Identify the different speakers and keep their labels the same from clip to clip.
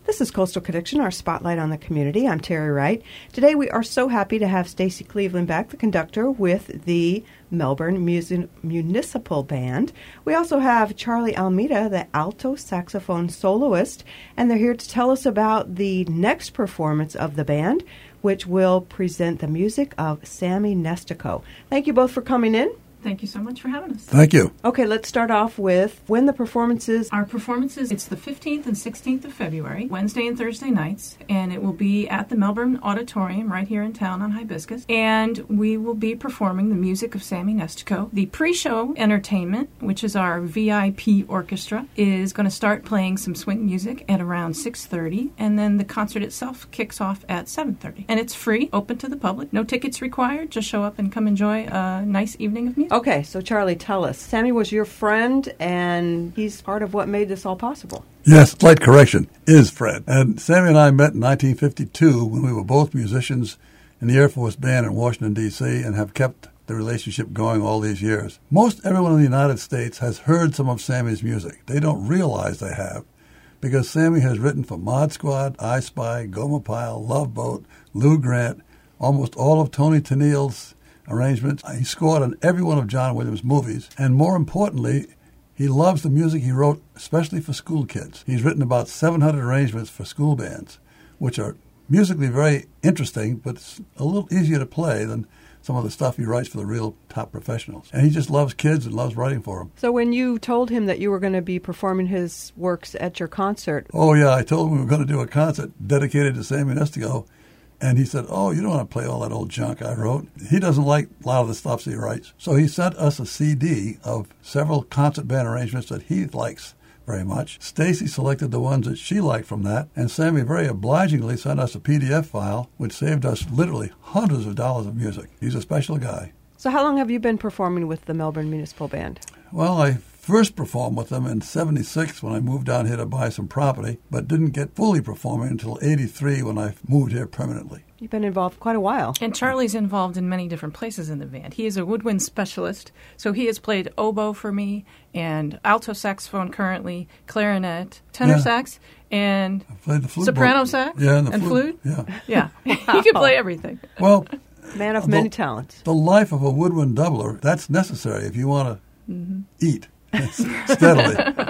Speaker 1: This is Coastal Connection, our spotlight on the community. I'm Terry Wright. Today we are so happy to have Stacy Cleveland back, the conductor with the Melbourne Municipal Band. We also have Charlie Almeida, the alto saxophone soloist, and they're here to tell us about the next performance of the band, which will present the music of Sammy Nestico. Thank you both for coming in.
Speaker 2: Thank you so much for having us.
Speaker 3: Thank you.
Speaker 1: Okay, let's start off with when the performance is.
Speaker 2: Our performances, it's the 15th and 16th of February, Wednesday and Thursday nights, and it will be at the Melbourne Auditorium right here in town on Hibiscus. And we will be performing the music of Sammy Nestico. The pre-show entertainment, which is our VIP orchestra, is going to start playing some swing music at around 6:30, and then the concert itself kicks off at 7:30. And it's free, open to the public, no tickets required. Just show up and come enjoy a nice evening of music.
Speaker 1: Okay, so Charlie, tell us. Sammy was your friend, and he's part of what made this all possible.
Speaker 3: Yes, slight correction, is Fred. And Sammy and I met in 1952 when we were both musicians in the Air Force Band in Washington, D.C., and have kept the relationship going all these years. Most everyone in the United States has heard some of Sammy's music. They don't realize they have, because Sammy has written for Mod Squad, I Spy, Gomer Pyle, Love Boat, Lou Grant, almost all of Tony Tennille's arrangements. He scored on every one of John Williams' movies, and more importantly, he loves the music he wrote, especially for school kids. He's written about 700 arrangements for school bands, which are musically very interesting, but it's a little easier to play than some of the stuff he writes for the real top professionals. And he just loves kids and loves writing for them.
Speaker 1: So when you told him that you were going to be performing his works at your concert...
Speaker 3: Oh, yeah, I told him we were going to do a concert dedicated to Sammy Nestico. And he said, oh, you don't want to play all that old junk I wrote. He doesn't like a lot of the stuff he writes. So he sent us a CD of several concert band arrangements that he likes very much. Stacy selected the ones that she liked from that, and Sammy very obligingly sent us a PDF file, which saved us literally hundreds of dollars of music. He's a special guy.
Speaker 1: So how long have you been performing with the Melbourne Municipal Band?
Speaker 3: Well, I first performed with them in 76 when I moved down here to buy some property, but didn't get fully performing until 83 when I moved here permanently.
Speaker 1: You've been involved quite a while.
Speaker 2: And Charlie's involved in many different places in the band. He is a woodwind specialist, so he has played oboe for me and alto saxophone currently, clarinet, tenor sax, and
Speaker 3: I played the flute,
Speaker 2: soprano sax,
Speaker 3: and
Speaker 2: flute.
Speaker 3: Yeah.
Speaker 2: Yeah. He can play everything.
Speaker 3: Well,
Speaker 1: man of many talents.
Speaker 3: The life of a woodwind doubler, that's necessary if you want to eat steadily.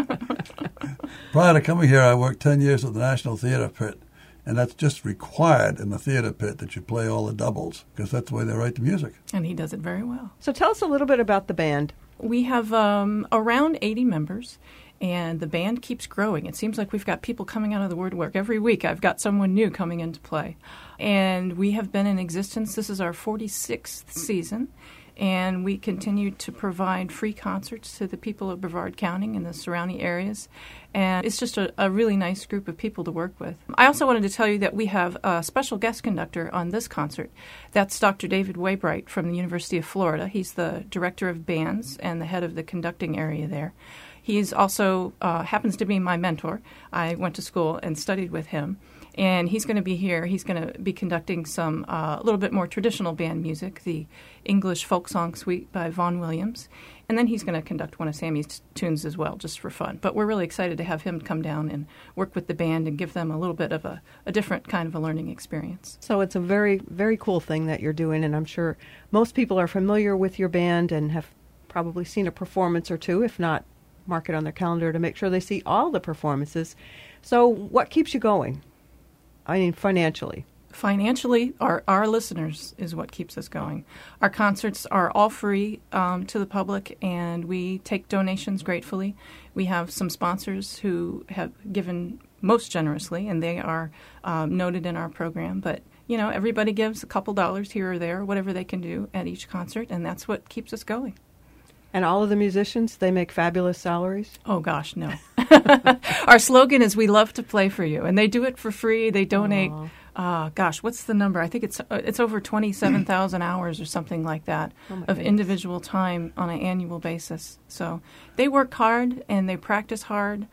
Speaker 3: Prior to coming here, I worked 10 years at the National Theatre Pit, and that's just required in the theater pit that you play all the doubles, because that's the way they write the music.
Speaker 2: And he does it very well.
Speaker 1: So tell us a little bit about the band.
Speaker 2: We have around 80 members, and the band keeps growing. It seems like we've got people coming out of the woodwork. Every week I've got someone new coming in to play. And we have been in existence. This is our 46th season. And we continue to provide free concerts to the people of Brevard County and the surrounding areas. And it's just a really nice group of people to work with. I also wanted to tell you that we have a special guest conductor on this concert. That's Dr. David Waybright from the University of Florida. He's the director of bands and the head of the conducting area there. He's also happens to be my mentor. I went to school and studied with him. And he's going to be here. He's going to be conducting some a little bit more traditional band music, the English folk song suite by Vaughan Williams. And then he's going to conduct one of Sammy's tunes as well, just for fun. But we're really excited to have him come down and work with the band and give them a little bit of a different kind of a learning experience.
Speaker 1: So it's a very, very cool thing that you're doing, and I'm sure most people are familiar with your band and have probably seen a performance or two, if not mark it on their calendar to make sure they see all the performances. So what keeps you going? I mean, financially.
Speaker 2: Financially, our listeners is what keeps us going. Our concerts are all free to the public, and we take donations gratefully. We have some sponsors who have given most generously, and they are noted in our program. But, you know, everybody gives a couple dollars here or there, whatever they can do at each concert, and that's what keeps us going.
Speaker 1: And all of the musicians, they make fabulous salaries?
Speaker 2: Oh, gosh, no. Our slogan is, we love to play for you. And they do it for free. They donate, what's the number? I think it's over 27,000 hours or something like that of individual time on an annual basis. So they work hard and they practice hard,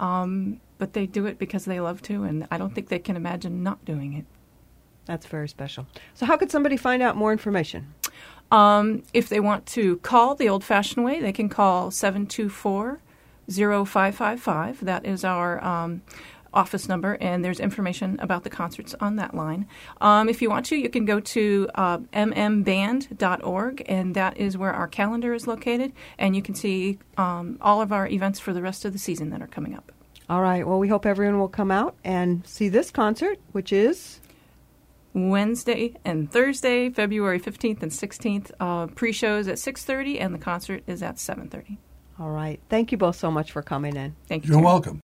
Speaker 2: but they do it because they love to, and I don't think they can imagine not doing it.
Speaker 1: That's very special. So how could somebody find out more information?
Speaker 2: If they want to call the old-fashioned way, they can call 724-0555. That is our office number, and there's information about the concerts on that line. If you want to, you can go to mmband.org, and that is where our calendar is located, and you can see all of our events for the rest of the season that are coming up.
Speaker 1: All right. Well, we hope everyone will come out and see this concert, which is
Speaker 2: Wednesday and Thursday, February 15th and 16th. Pre-shows at 6:30, and the concert is at 7:30.
Speaker 1: all right. Thank you both so much for coming in.
Speaker 2: Thank you.
Speaker 3: You're
Speaker 2: Terry.
Speaker 3: welcome.